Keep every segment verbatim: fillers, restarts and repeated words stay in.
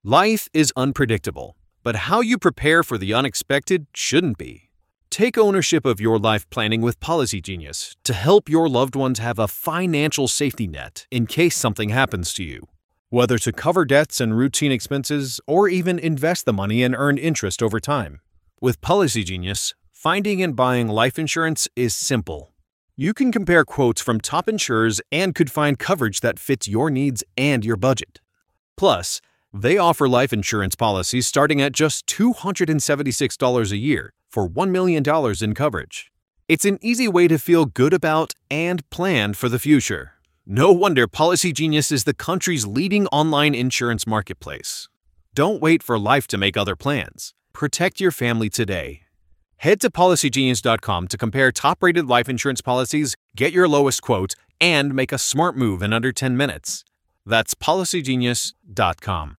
Life is unpredictable, but how you prepare for the unexpected shouldn't be. Take ownership of your life planning with Policy Genius to help your loved ones have a financial safety net in case something happens to you. Whether to cover debts and routine expenses or even invest the money and earn interest over time. With Policy Genius, finding and buying life insurance is simple. You can compare quotes from top insurers and could find coverage that fits your needs and your budget. Plus, they offer life insurance policies starting at just two hundred seventy-six dollars a year for one million dollars in coverage. It's an easy way to feel good about and plan for the future. No wonder Policy Genius is the country's leading online insurance marketplace. Don't wait for life to make other plans. Protect your family today. Head to policy genius dot com to compare top-rated life insurance policies, get your lowest quote, and make a smart move in under ten minutes. That's policy genius dot com.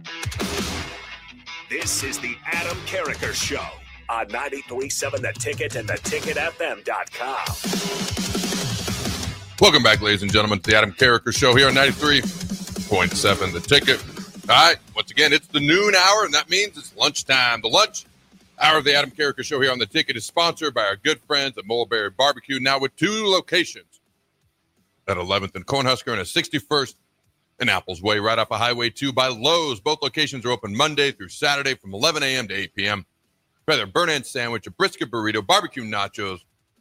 This is the Adam Carriker Show on ninety-three point seven The Ticket and the ticket f m dot com. Welcome back, ladies and gentlemen, to the Adam Carriker Show here on ninety-three point seven The Ticket. All right, once again, it's the noon hour, and that means it's lunchtime. The lunch hour of the Adam Carriker Show here on The Ticket is sponsored by our good friends at Mulberry Barbecue, now with two locations at eleventh and Cornhusker and at sixty-first and Apples Way, right off of Highway two by Lowe's. Both locations are open Monday through Saturday from eleven a.m. to eight p.m. Whether a burnt-end sandwich, a brisket burrito, barbecue nachos,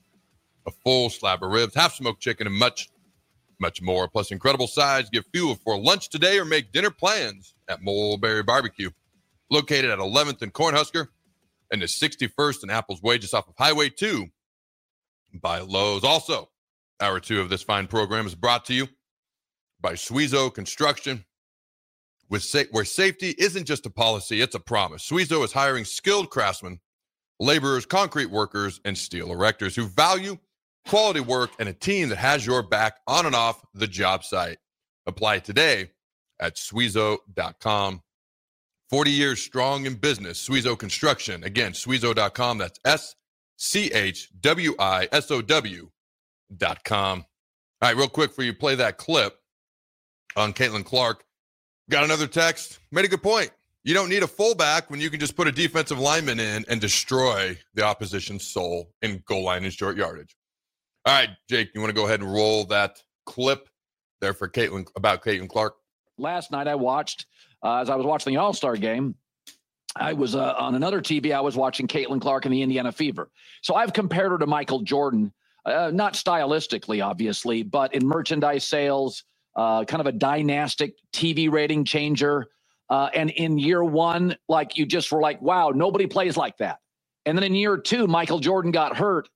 a full slab of ribs, half-smoked chicken, and much, much more. Plus incredible sides. Give fuel for lunch today or make dinner plans at Mulberry Barbecue. Located at eleventh and Cornhusker and the sixty-first and Apples Way, just off of Highway two by Lowe's. Also, hour two of this fine program is brought to you by Suizo Construction, with sa- where safety isn't just a policy, it's a promise. Suizo is hiring skilled craftsmen, laborers, concrete workers, and steel erectors who value quality work and a team that has your back on and off the job site. Apply today at suizo dot com. forty years strong in business, Suizo Construction. Again, suizo dot com. That's S C H W I S O W dot com. All right, real quick for you, play that clip on Caitlin Clark. Got another text. Made a good point. You don't need a fullback when you can just put a defensive lineman in and destroy the opposition's soul in goal line and short yardage. All right, Jake, you want to go ahead and roll that clip there for Caitlin, about Caitlin Clark? Last night I watched, uh, as I was watching the All-Star game, I was uh, on another T V. I was watching Caitlin Clark and the Indiana Fever. So I've compared her to Michael Jordan, uh, not stylistically, obviously, but in merchandise sales, uh, kind of a dynastic T V rating changer. Uh, and in year one, like you just were like, wow, nobody plays like that. And then in year two, Michael Jordan got hurt.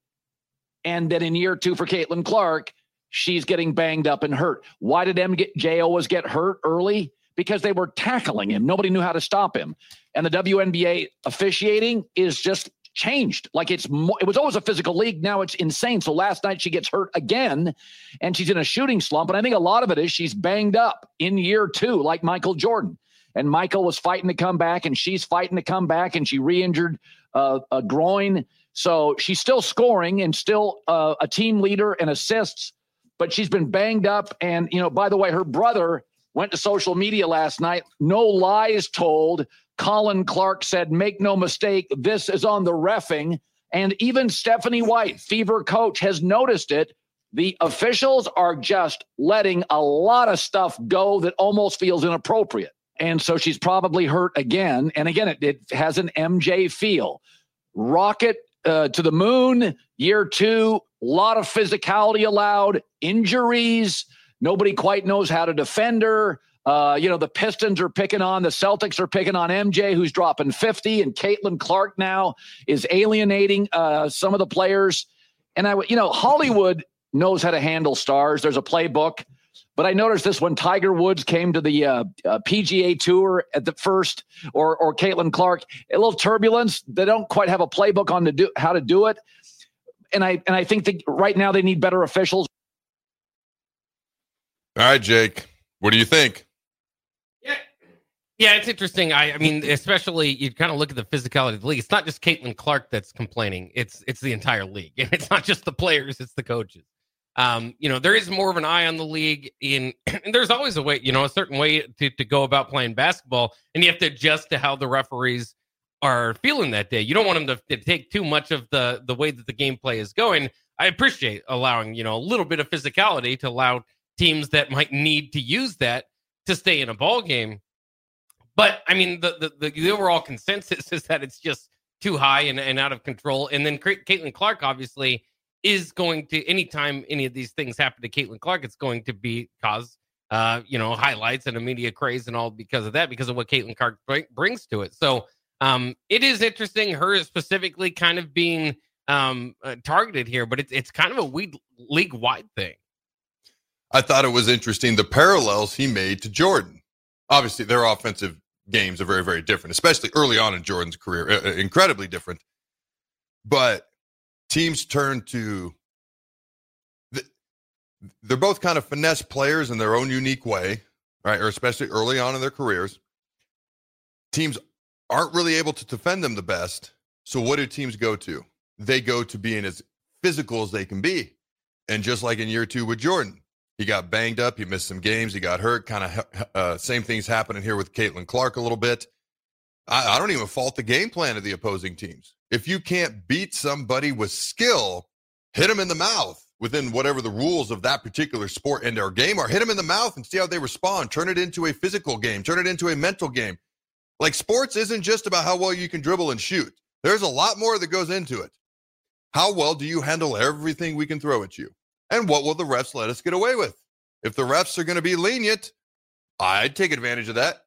And then in year two for Caitlin Clark, she's getting banged up and hurt. Why did M J always get hurt early? Because they were tackling him. Nobody knew how to stop him. And the W N B A officiating is just changed. Like it's more, it was always a physical league. Now it's insane. So last night she gets hurt again and she's in a shooting slump. And I think a lot of it is she's banged up in year two, like Michael Jordan. And Michael was fighting to come back and she's fighting to come back and she re-injured uh, a groin. So she's still scoring and still uh, a team leader and assists, but she's been banged up. And, you know, by the way, her brother went to social media last night. No lies told. Colin Clark said, make no mistake, this is on the reffing. And even Stephanie White, Fever coach, has noticed it. The officials are just letting a lot of stuff go that almost feels inappropriate. And so she's probably hurt again. And again, it, it has an M J feel. Rocket uh, to the moon, year two, a lot of physicality allowed, injuries. Nobody quite knows how to defend her. Uh, you know, the Pistons are picking on, the Celtics are picking on M J, who's dropping fifty, and Caitlin Clark now is alienating uh, some of the players. And I, you know, Hollywood knows how to handle stars. There's a playbook. But I noticed this when Tiger Woods came to the uh, uh, P G A Tour at the first, or or Caitlin Clark, a little turbulence. They don't quite have a playbook on to do how to do it. And I and I think that right now they need better officials. All right, Jake, what do you think? Yeah, yeah, it's interesting. I, I mean, especially you kind of look at the physicality of the league. It's not just Caitlin Clark that's complaining. It's it's the entire league, and it's not just the players; it's the coaches. Um, you know, there is more of an eye on the league in, and there's always a way, you know, a certain way to, to go about playing basketball, and you have to adjust to how the referees are feeling that day. You don't want them to, to take too much of the, the way that the gameplay is going. I appreciate allowing, you know, a little bit of physicality to allow teams that might need to use that to stay in a ball game. But I mean, the, the, the, the overall consensus is that it's just too high and, and out of control. And then Caitlin Clark, obviously, is going to, anytime any of these things happen to Caitlin Clark, it's going to be cause, uh, you know, highlights and a media craze and all because of that, because of what Caitlin Clark bring, brings to it. So um, it is interesting, her specifically kind of being um, uh, targeted here, but it's, it's kind of a weed, league-wide thing. I thought it was interesting, the parallels he made to Jordan. Obviously, their offensive games are very, very different, especially early on in Jordan's career, uh, incredibly different. But teams turn to, the, they're both kind of finesse players in their own unique way, right? Or especially early on in their careers. Teams aren't really able to defend them the best. So what do teams go to? They go to being as physical as they can be. And just like in year two with Jordan, he got banged up. He missed some games. He got hurt. Kind of uh, same things happening here with Caitlin Clark a little bit. I, I don't even fault the game plan of the opposing teams. If you can't beat somebody with skill, hit them in the mouth within whatever the rules of that particular sport and our game are. Hit them in the mouth and see how they respond. Turn it into a physical game. Turn it into a mental game. Like, sports isn't just about how well you can dribble and shoot. There's a lot more that goes into it. How well do you handle everything we can throw at you? And what will the refs let us get away with? If the refs are going to be lenient, I'd take advantage of that.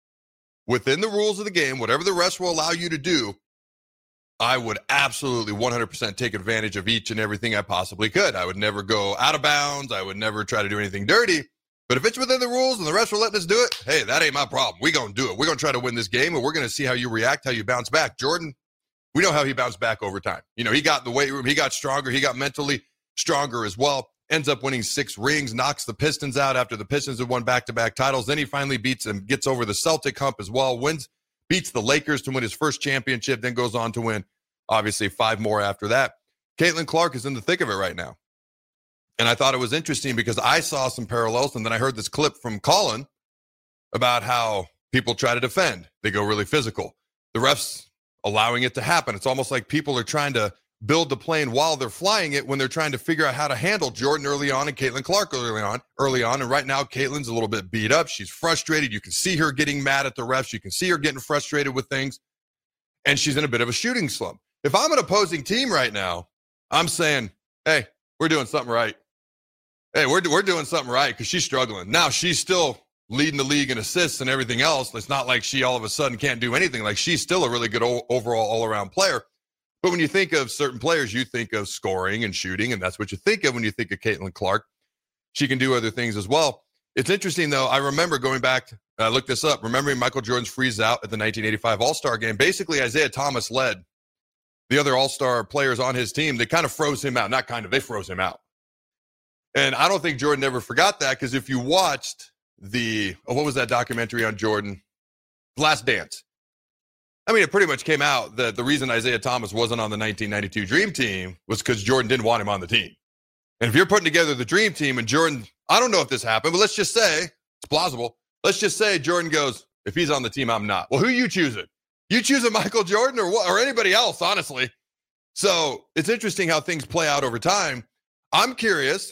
Within the rules of the game, whatever the refs will allow you to do, I would absolutely one hundred percent take advantage of each and everything I possibly could. I would never go out of bounds. I would never try to do anything dirty. But if it's within the rules and the refs are letting us do it, hey, that ain't my problem. We're going to do it. We're going to try to win this game, and we're going to see how you react, how you bounce back. Jordan, we know how he bounced back over time. You know, he got in the weight room. He got stronger. He got mentally stronger as well. Ends up winning six rings, knocks the Pistons out after the Pistons have won back-to-back titles. Then he finally beats and gets over the Celtic hump as well, wins, beats the Lakers to win his first championship, then goes on to win, obviously, five more after that. Caitlin Clark is in the thick of it right now. And I thought it was interesting because I saw some parallels, and then I heard this clip from Colin about how people try to defend. They go really physical. The refs allowing it to happen. It's almost like people are trying to build the plane while they're flying it when they're trying to figure out how to handle Jordan early on and Caitlin Clark early on, early on. And right now, Caitlin's a little bit beat up. She's frustrated. You can see her getting mad at the refs. You can see her getting frustrated with things. And she's in a bit of a shooting slump. If I'm an opposing team right now, I'm saying, hey, we're doing something right. Hey, we're, we're doing something right because she's struggling. Now, she's still leading the league in assists and everything else. It's not like she all of a sudden can't do anything. Like, she's still a really good o- overall all-around player. But when you think of certain players, you think of scoring and shooting, and that's what you think of when you think of Caitlin Clark. She can do other things as well. It's interesting, though. I remember going back, I uh, looked this up, remembering Michael Jordan's freeze out at the nineteen eighty-five All-Star game. Basically, Isaiah Thomas led the other All-Star players on his team. They kind of froze him out. Not kind of, they froze him out. And I don't think Jordan ever forgot that, because if you watched the, oh, what was that documentary on Jordan? Last Dance. I mean, it pretty much came out that the reason Isaiah Thomas wasn't on the nineteen ninety-two Dream Team was because Jordan didn't want him on the team. And if you're putting together the Dream Team and Jordan, I don't know if this happened, but let's just say, it's plausible. Let's just say Jordan goes, if he's on the team, I'm not. Well, who you choosing? You choosing Michael Jordan or what, or anybody else, honestly? So it's interesting how things play out over time. I'm curious,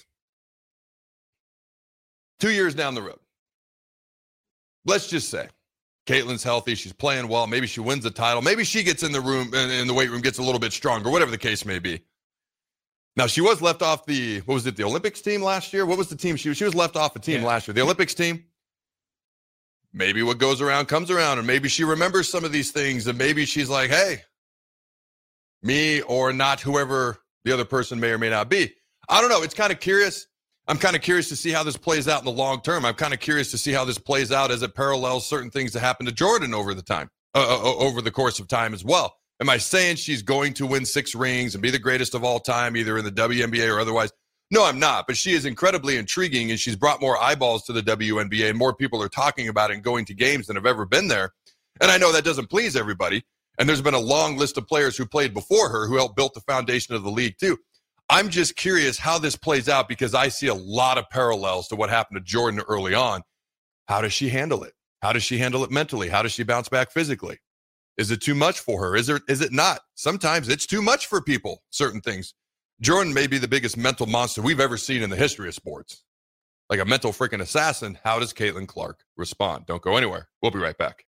two years down the road, let's just say, Caitlin's healthy. She's playing well. Maybe she wins the title. Maybe she gets in the room and in the weight room, gets a little bit stronger, whatever the case may be. Now, she was left off the, what was it, the Olympics team last year? What was the team? She was, she was left off a team yeah. last year. The Olympics team. Maybe what goes around comes around, and maybe she remembers some of these things, and maybe she's like, hey, me or not, whoever the other person may or may not be. I don't know. It's kind of curious. I'm kind of curious to see how this plays out in the long term. I'm kind of curious to see how this plays out as it parallels certain things that happened to Jordan over the time, uh, uh, over the course of time as well. Am I saying she's going to win six rings and be the greatest of all time, either in the W N B A or otherwise? No, I'm not. But she is incredibly intriguing, and she's brought more eyeballs to the W N B A. More people are talking about it and going to games than have ever been there. And I know that doesn't please everybody. And there's been a long list of players who played before her who helped build the foundation of the league too. I'm just curious how this plays out because I see a lot of parallels to what happened to Jordan early on. How does she handle it? How does she handle it mentally? How does she bounce back physically? Is it too much for her? Is there, is it not? Sometimes it's too much for people, certain things. Jordan may be the biggest mental monster we've ever seen in the history of sports. Like a mental freaking assassin. How does Caitlin Clark respond? Don't go anywhere. We'll be right back.